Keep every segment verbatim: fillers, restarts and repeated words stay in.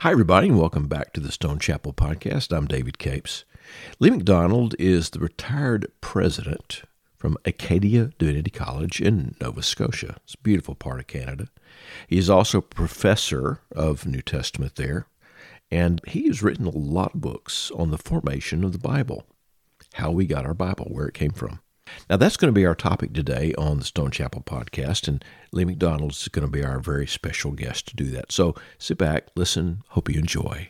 Hi, everybody, and welcome back to the Stone Chapel Podcast. I'm David Capes. Lee McDonald is the retired president from Acadia Divinity College in Nova Scotia. It's a beautiful part of Canada. He is also a professor of New Testament there, and he has written a lot of books on the formation of the Bible, how we got our Bible, where it came from. Now, that's going to be our topic today on the Stone Chapel Podcast, and Lee McDonald is going to be our very special guest to do that. So sit back, listen, hope you enjoy.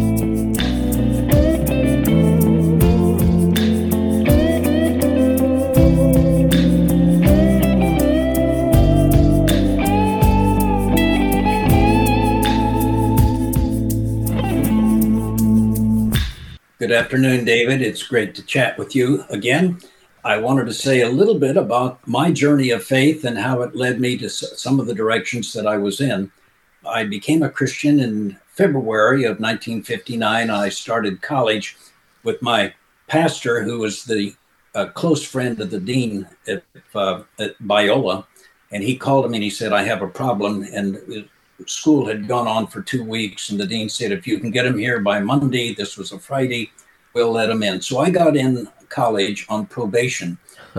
Good afternoon, David. It's great to chat with you again. I wanted to say a little bit about my journey of faith and how it led me to some of the directions that I was in. I became a Christian in February of nineteen fifty-nine. I started college with my pastor, who was the uh, close friend of the dean at, uh, at Biola. And he called me and he said, I have a problem. And school had gone on for two weeks. And the dean said, if you can get him here by Monday, this was a Friday, we'll let him in. So I got in college on probation. uh,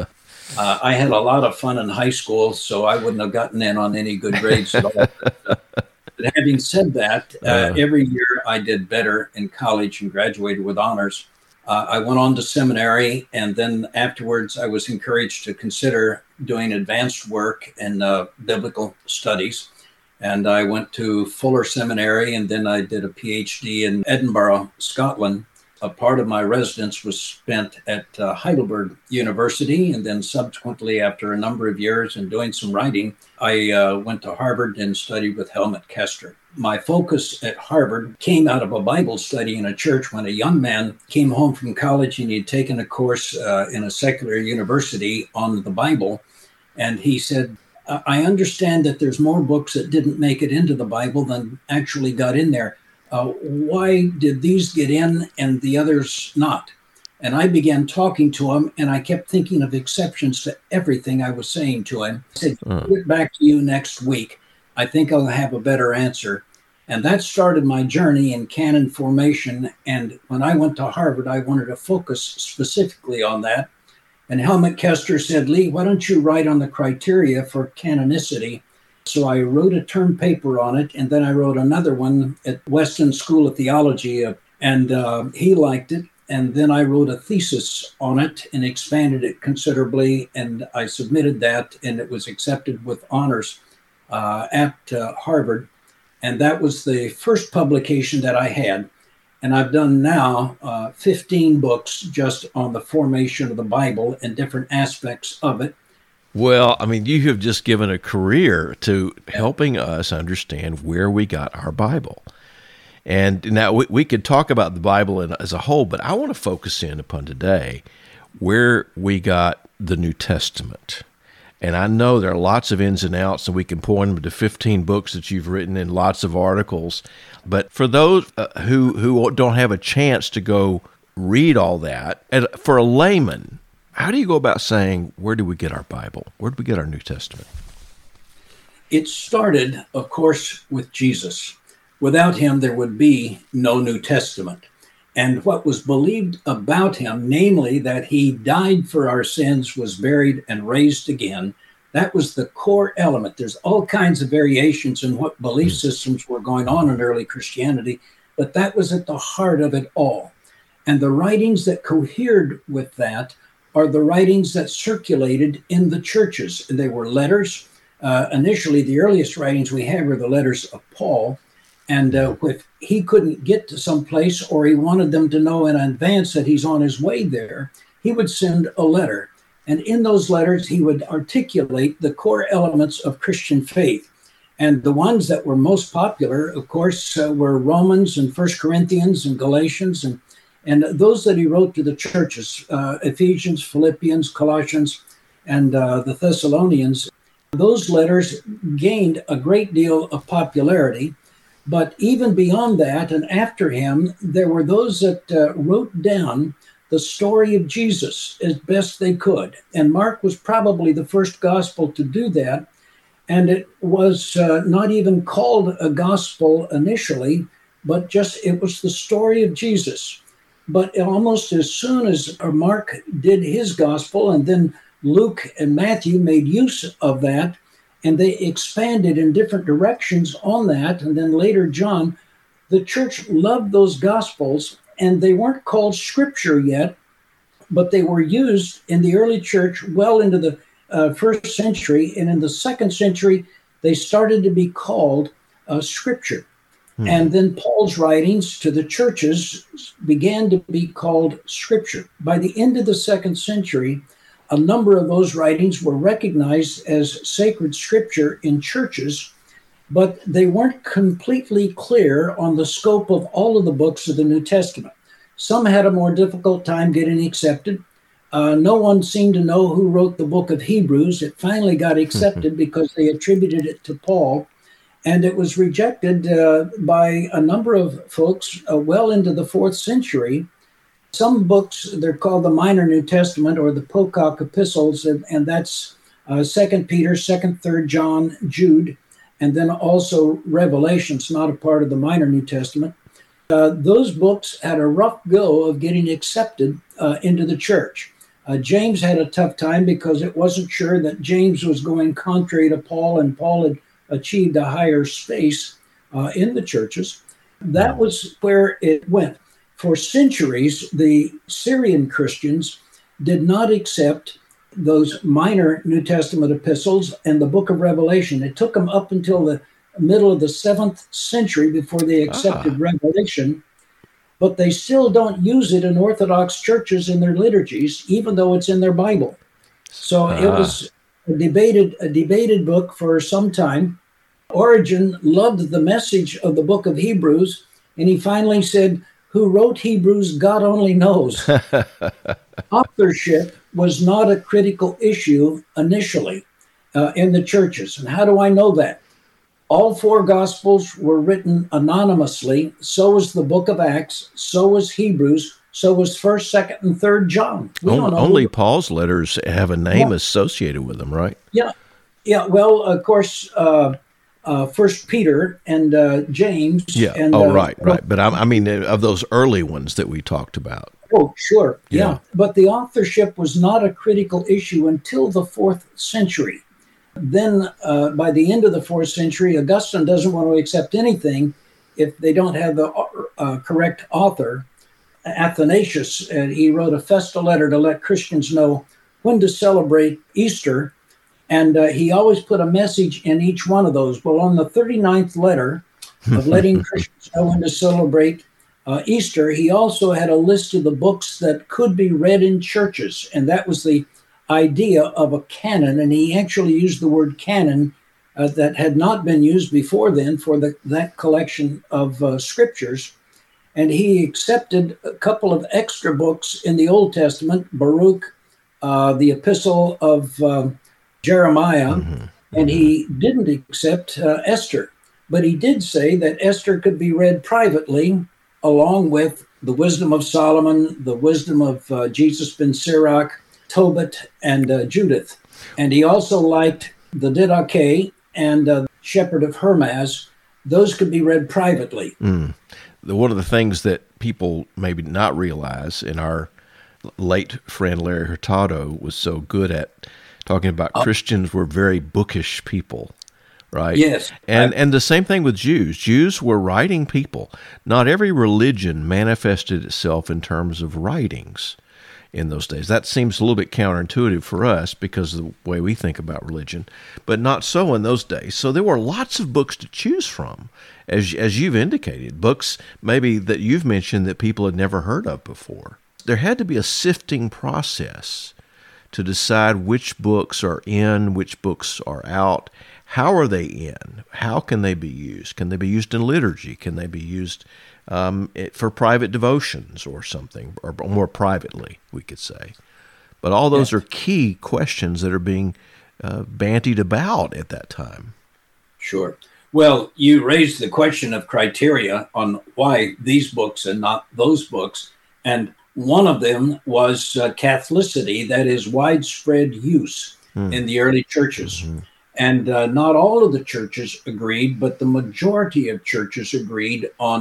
I had a lot of fun in high school, so I wouldn't have gotten in on any good grades at all. But, uh, but having said that, uh, uh, every year I did better in college and graduated with honors. Uh, I went on to seminary, and then afterwards I was encouraged to consider doing advanced work in uh, biblical studies. And I went to Fuller Seminary, and then I did a P H D in Edinburgh, Scotland. A part of my residence was spent at uh, Heidelberg University, and then subsequently, after a number of years and doing some writing, I uh, went to Harvard and studied with Helmut Kester. My focus at Harvard came out of a Bible study in a church when a young man came home from college, and he'd taken a course uh, in a secular university on the Bible, and he said, I understand that there's more books that didn't make it into the Bible than actually got in there. Uh, why did these get in and the others not? And I began talking to him, and I kept thinking of exceptions to everything I was saying to him. I said, I'll get back to you next week. I think I'll have a better answer. And that started my journey in canon formation. And when I went to Harvard, I wanted to focus specifically on that. And Helmut Kester said, Lee, why don't you write on the criteria for canonicity? So I wrote a term paper on it, and then I wrote another one at Weston School of Theology, uh, and uh, he liked it. And then I wrote a thesis on it and expanded it considerably, and I submitted that, and it was accepted with honors uh, at uh, Harvard. And that was the first publication that I had. And I've done now uh, fifteen books just on the formation of the Bible and different aspects of it. Well, I mean, you have just given a career to helping us understand where we got our Bible. And now we, we could talk about the Bible in, as a whole, but I want to focus in upon today where we got the New Testament. And I know there are lots of ins and outs, and we can point them to fifteen books that you've written and lots of articles. But for those uh, who, who don't have a chance to go read all that, and for a layman, how do you go about saying, where do we get our Bible? Where do we get our New Testament? It started, of course, with Jesus. Without him, there would be no New Testament. And what was believed about him, namely that he died for our sins, was buried and raised again, that was the core element. There's all kinds of variations in what belief systems were going on in early Christianity, but that was at the heart of it all. And the writings that cohered with that are the writings that circulated in the churches. They were letters. Uh, initially, the earliest writings we have are the letters of Paul. And uh, if he couldn't get to some place, or he wanted them to know in advance that he's on his way there, he would send a letter. And in those letters, he would articulate the core elements of Christian faith. And the ones that were most popular, of course, uh, were Romans and First Corinthians and Galatians, and And those that he wrote to the churches, uh, Ephesians, Philippians, Colossians, and uh, the Thessalonians, those letters gained a great deal of popularity. But even beyond that, and after him, there were those that uh, wrote down the story of Jesus as best they could. And Mark was probably the first gospel to do that. And it was uh, not even called a gospel initially, but just it was the story of Jesus. But almost as soon as Mark did his gospel, and then Luke and Matthew made use of that, and they expanded in different directions on that, and then later John, the church loved those gospels, and they weren't called scripture yet, but they were used in the early church well into the uh, first century, and in the second century, they started to be called uh, scripture. Hmm. And then Paul's writings to the churches began to be called scripture. By the end of the second century, a number of those writings were recognized as sacred scripture in churches, but they weren't completely clear on the scope of all of the books of the New Testament. Some had a more difficult time getting accepted. Uh, no one seemed to know who wrote the book of Hebrews. It finally got accepted because they attributed it to Paul. And it was rejected uh, by a number of folks uh, well into the fourth century. Some books, they're called the Minor New Testament or the Pocock Epistles, and, and that's uh, Second Peter, Second, Third John, Jude, and then also Revelation's not a part of the Minor New Testament. Uh, those books had a rough go of getting accepted uh, into the church. Uh, James had a tough time because it wasn't sure that James was going contrary to Paul, and Paul had achieved a higher space uh, in the churches. That was where it went. For centuries, the Syrian Christians did not accept those minor New Testament epistles and the book of Revelation. It took them up until the middle of the seventh century before they accepted ah. Revelation, but they still don't use it in Orthodox churches in their liturgies, even though it's in their Bible. So ah. it was a debated, a debated book for some time. Origen loved the message of the book of Hebrews, and he finally said, "Who wrote Hebrews, God only knows." Authorship was not a critical issue initially uh, in the churches. And how do I know that? All four Gospels were written anonymously. So was the book of Acts. So was Hebrews. So was First, Second, and Third John. We only don't know only who, Paul's letters have a name yeah. associated with them, right? Yeah. Yeah. Well, of course, uh, uh, First Peter and uh, James. Yeah. And, oh, uh, right, right. But I, I mean, of those early ones that we talked about. Oh, sure. Yeah. Yeah. But the authorship was not a critical issue until the fourth century. Then uh, by the end of the fourth century, Augustine doesn't want to accept anything if they don't have the uh, correct author. Athanasius, uh, he wrote a festal letter to let Christians know when to celebrate Easter. And uh, he always put a message in each one of those. Well, on the thirty-ninth letter of letting Christians know when to celebrate uh, Easter, he also had a list of the books that could be read in churches. And that was the idea of a canon, and he actually used the word canon uh, that had not been used before then for the, that collection of uh, scriptures. And he accepted a couple of extra books in the Old Testament, Baruch, uh, the Epistle of uh, Jeremiah, mm-hmm. and he didn't accept uh, Esther. But he did say that Esther could be read privately along with the wisdom of Solomon, the wisdom of uh, Jesus ben Sirach, Tobit, and uh, Judith. And he also liked the Didache and uh, Shepherd of Hermas. Those could be read privately. Mm. The, one of the things that people maybe not realize, and our late friend Larry Hurtado was so good at talking about, oh. Christians were very bookish people, right? Yes. And I, and the same thing with Jews. Jews were writing people. Not every religion manifested itself in terms of writings in those days. That seems a little bit counterintuitive for us because of the way we think about religion, but not so in those days. So there were lots of books to choose from, as as you've indicated, books maybe that you've mentioned that people had never heard of before. There had to be a sifting process to decide which books are in, which books are out. How are they in? How can they be used? Can they be used in liturgy? Can they be used um, for private devotions or something, or more privately, we could say? But all those yes. are key questions that are being uh, bantied about at that time. Sure. Well, you raised the question of criteria on why these books and not those books. And one of them was uh, Catholicity, that is widespread use mm. in the early churches. Mm-hmm. And uh, not all of the churches agreed, but the majority of churches agreed on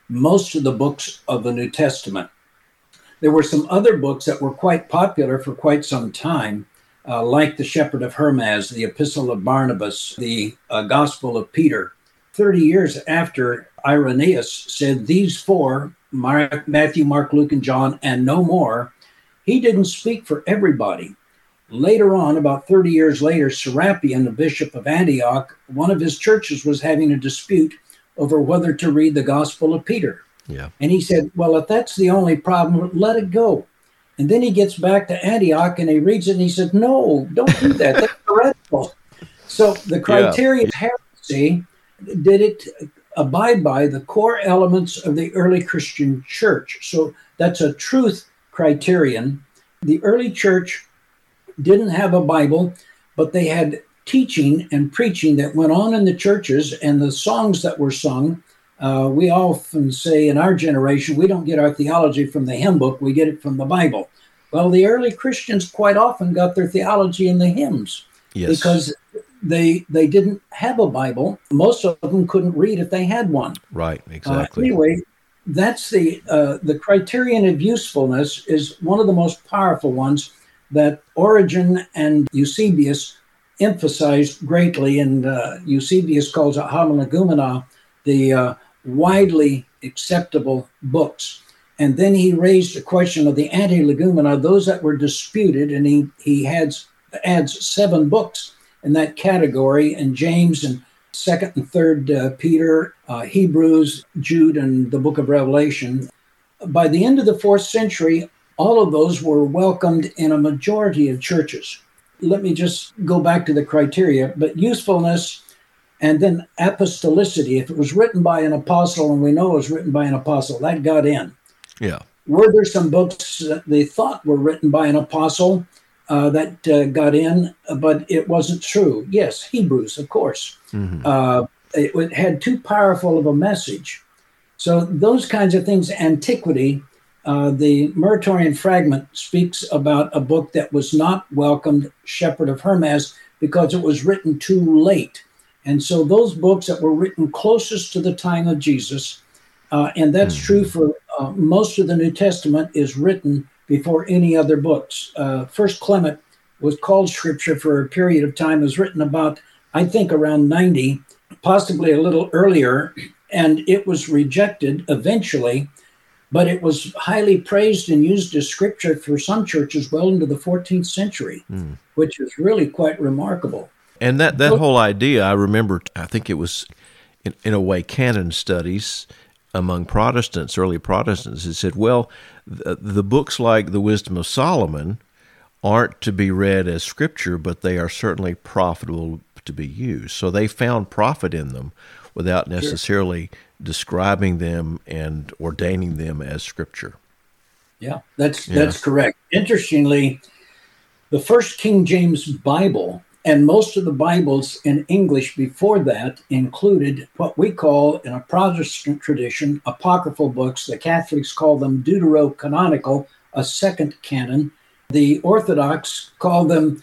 most of the books of the New Testament. There were some other books that were quite popular for quite some time, uh, like the Shepherd of Hermas, the Epistle of Barnabas, the uh, Gospel of Peter. thirty years after Irenaeus said these four, Mark, Matthew, Mark, Luke, and John, and no more, he didn't speak for everybody. Later on, about thirty years later, Serapion, the bishop of Antioch, one of his churches was having a dispute over whether to read the Gospel of Peter. Yeah. And he said, well, if that's the only problem, let it go. And then he gets back to Antioch and he reads it and he said, no, don't do that. That's heretical. So the criteria yeah. of heresy, did it abide by the core elements of the early Christian church? So that's a truth criterion. The early church didn't have a Bible, but they had teaching and preaching that went on in the churches, and the songs that were sung. Uh, we often say in our generation, we don't get our theology from the hymn book, we get it from the Bible. Well, the early Christians quite often got their theology in the hymns. Yes. Because they they didn't have a Bible. Most of them couldn't read if they had one. Right, exactly. Uh, anyway, that's the uh, the criterion of usefulness is one of the most powerful ones that Origen and Eusebius emphasized greatly, and uh, Eusebius calls it homolegumena, the uh, widely acceptable books. And then he raised the question of the anti-legumena, those that were disputed, and he, he has, adds seven books in that category, and James and second and third uh, Peter, uh, Hebrews, Jude, and the book of Revelation. By the end of the fourth century, all of those were welcomed in a majority of churches. Let me just go back to the criteria, but usefulness and then apostolicity. If it was written by an apostle, and we know it was written by an apostle, that got in. Yeah. Were there some books that they thought were written by an apostle uh, that uh, got in, but it wasn't true? Yes, Hebrews, of course. Mm-hmm. Uh, it, it had too powerful of a message. So those kinds of things, antiquity, uh, the Muratorian fragment speaks about a book that was not welcomed, Shepherd of Hermas, because it was written too late. And so those books that were written closest to the time of Jesus, uh, and that's mm-hmm. true for uh, most of the New Testament, is written before any other books. Uh, First Clement was called Scripture for a period of time. It was written about, I think, around ninety, possibly a little earlier, and it was rejected eventually, but it was highly praised and used as Scripture for some churches well into the fourteenth century, mm. which is really quite remarkable. And that, that whole idea, I remember, I think it was, in, in a way, canon studies among Protestants, early Protestants. It said, well, the, the books like the Wisdom of Solomon aren't to be read as Scripture, but they are certainly profitable to be used. So they found profit in them without necessarily sure. describing them and ordaining them as Scripture. Yeah, that's yeah. that's correct. Interestingly, the first King James Bible and most of the Bibles in English before that included what we call, in a Protestant tradition, apocryphal books. The Catholics call them deuterocanonical, a second canon. The Orthodox call them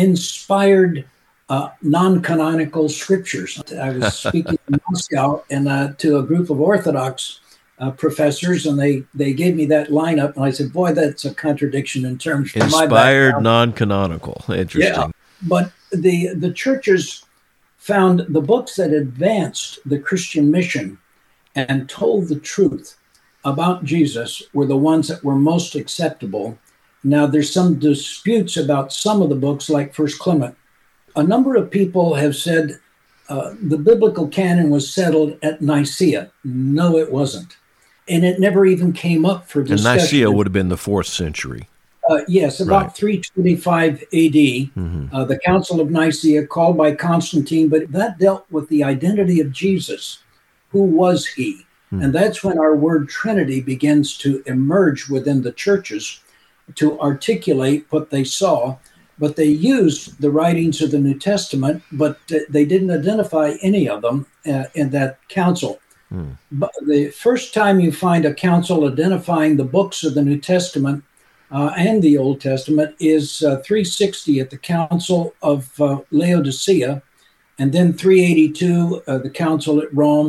inspired uh, non-canonical scriptures. I was speaking in Moscow and uh, to a group of Orthodox uh, professors, and they, they gave me that lineup, and I said, boy, that's a contradiction in terms of my Inspired non-canonical. Interesting. Yeah, but the the churches found the books that advanced the Christian mission and told the truth about Jesus were the ones that were most acceptable. Now, there's some disputes about some of the books, like First Clement. A number of people have said uh, the biblical canon was settled at Nicaea. No, it wasn't. And it never even came up for discussion. And Nicaea would have been the fourth century. Uh, yes, about right. three twenty-five A D, mm-hmm. uh, the Council of Nicaea, called by Constantine, but that dealt with the identity of Jesus. Who was he? Mm-hmm. And that's when our word Trinity begins to emerge within the churches to articulate what they saw. But they used the writings of the New Testament, but uh, they didn't identify any of them uh, in that council. Mm. But the first time you find a council identifying the books of the New Testament Uh, and the Old Testament is uh, three sixty at the Council of uh, Laodicea, and then three eighty-two, uh, the Council at Rome,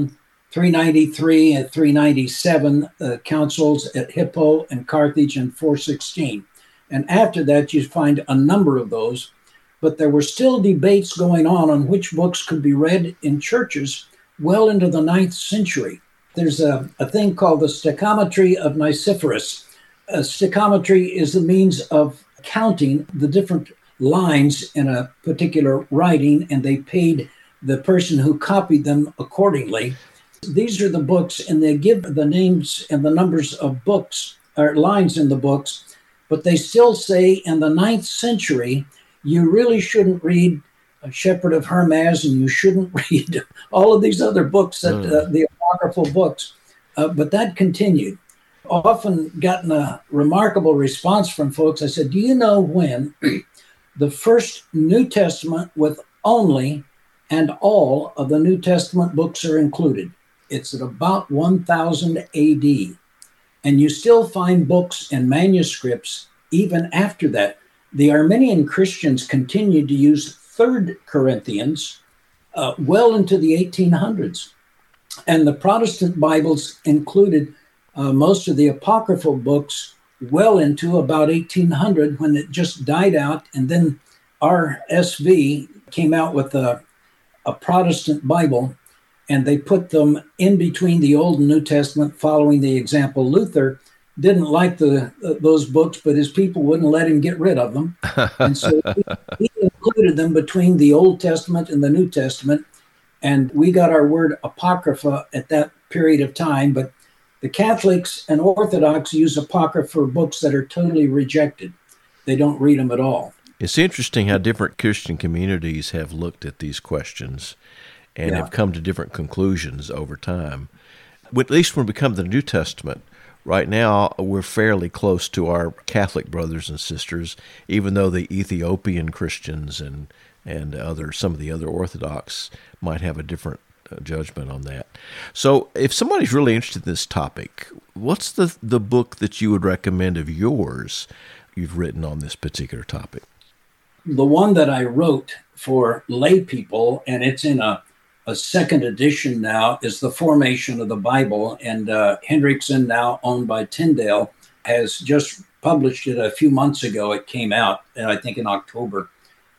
three ninety-three and three ninety-seven uh, councils at Hippo and Carthage in four sixteen. And after that, you find a number of those. But there were still debates going on on which books could be read in churches well into the ninth century. There's a, a thing called the Stichometry of Nicephorus. A stichometry is the means of counting the different lines in a particular writing, and they paid the person who copied them accordingly. These are the books, and they give the names and the numbers of books, or lines in the books, but they still say in the ninth century, you really shouldn't read Shepherd of Hermas, and you shouldn't read all of these other books, that mm. uh, the apocryphal books. Uh, but that continued. Often gotten a remarkable response from folks. I said, do you know when the first New Testament with only and all of the New Testament books are included? It's at about one thousand A D. And you still find books and manuscripts even after that. The Armenian Christians continued to use Third Corinthians uh, well into the eighteen hundreds. And the Protestant Bibles included uh, most of the apocryphal books well into about eighteen hundred, when it just died out. And then R S V came out with a, a Protestant Bible, and they put them in between the Old and New Testament, following the example. Luther didn't like the uh, those books, but his people wouldn't let him get rid of them. And so he, he included them between the Old Testament and the New Testament. And we got our word apocrypha at that period of time. But the Catholics and Orthodox use apocrypha for books that are totally rejected. They don't read them at all. It's interesting how different Christian communities have looked at these questions and yeah. have come to different conclusions over time. At least when we come to the New Testament, right now, we're fairly close to our Catholic brothers and sisters, even though the Ethiopian Christians and and other some of the other Orthodox might have a different uh, judgment on that. So if somebody's really interested in this topic, what's the, the book that you would recommend of yours you've written on this particular topic? The one that I wrote for lay people, and it's in a A second edition now, is The Formation of the Bible. And uh, Hendrickson, now owned by Tyndale, has just published it a few months ago. It came out, I think, in October.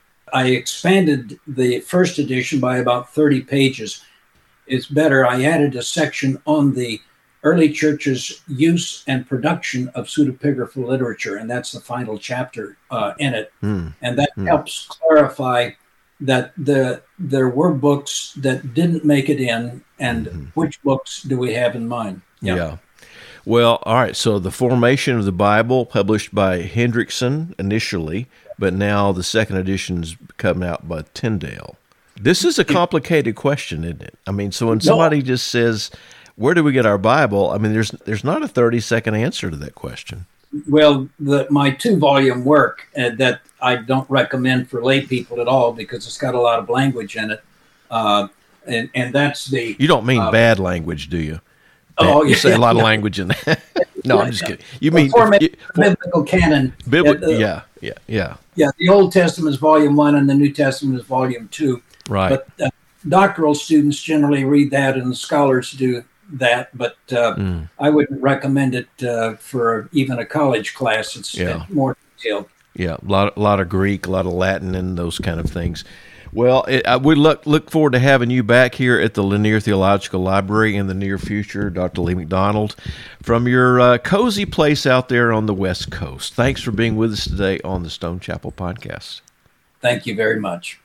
I expanded the first edition by about thirty pages. It's better. I added a section on the early church's use and production of pseudepigraphal literature, and that's the final chapter uh, in it. Mm. And that mm. helps clarify that the there were books that didn't make it in, and mm-hmm. which books do we have in mind? Yeah. yeah. Well, all right. So the Formation of the Bible, published by Hendrickson initially, but now the second edition's come out by Tyndale. This is a complicated question, isn't it? I mean, so when somebody no. just says, where do we get our Bible? I mean, there's there's not a thirty-second answer to that question. Well, the, my two-volume work uh, that I don't recommend for lay people at all, because it's got a lot of language in it, uh, and and that's the. You don't mean uh, bad language, do you? Bad, oh, you yeah, say a lot yeah. of language in that. No, I'm just kidding. You mean you, biblical canon? Bibli- uh, yeah, yeah, yeah. Yeah, the Old Testament is volume one, and the New Testament is volume two. Right. But uh, doctoral students generally read that, and the scholars do that, but uh, mm. I wouldn't recommend it uh, for even a college class. It's yeah. more detailed. Yeah, a lot, a lot of Greek, a lot of Latin, and those kind of things. Well, it, I, we look look forward to having you back here at the Lanier Theological Library in the near future, Doctor Lee McDonald, from your uh, cozy place out there on the West Coast. Thanks for being with us today on the Stone Chapel Podcast. Thank you very much.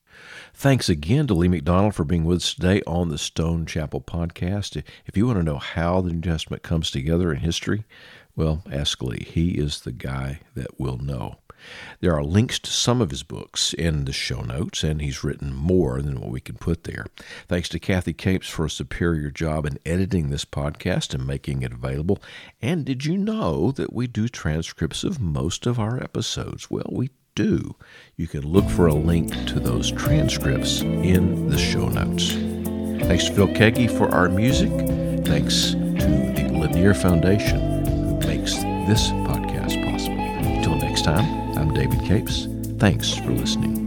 Thanks again to Lee McDonald for being with us today on the Stone Chapel Podcast. If you want to know how the New Testament comes together in history, well, ask Lee. He is the guy that will know. There are links to some of his books in the show notes, and he's written more than what we can put there. Thanks to Kathy Capes for a superior job in editing this podcast and making it available. And did you know that we do transcripts of most of our episodes? Well, we do. You can look for a link to those transcripts in the show notes. Thanks to Phil Keggy for our music. Thanks to the Lanier Foundation, who makes this podcast possible. Until next time, I'm David Capes. Thanks for listening.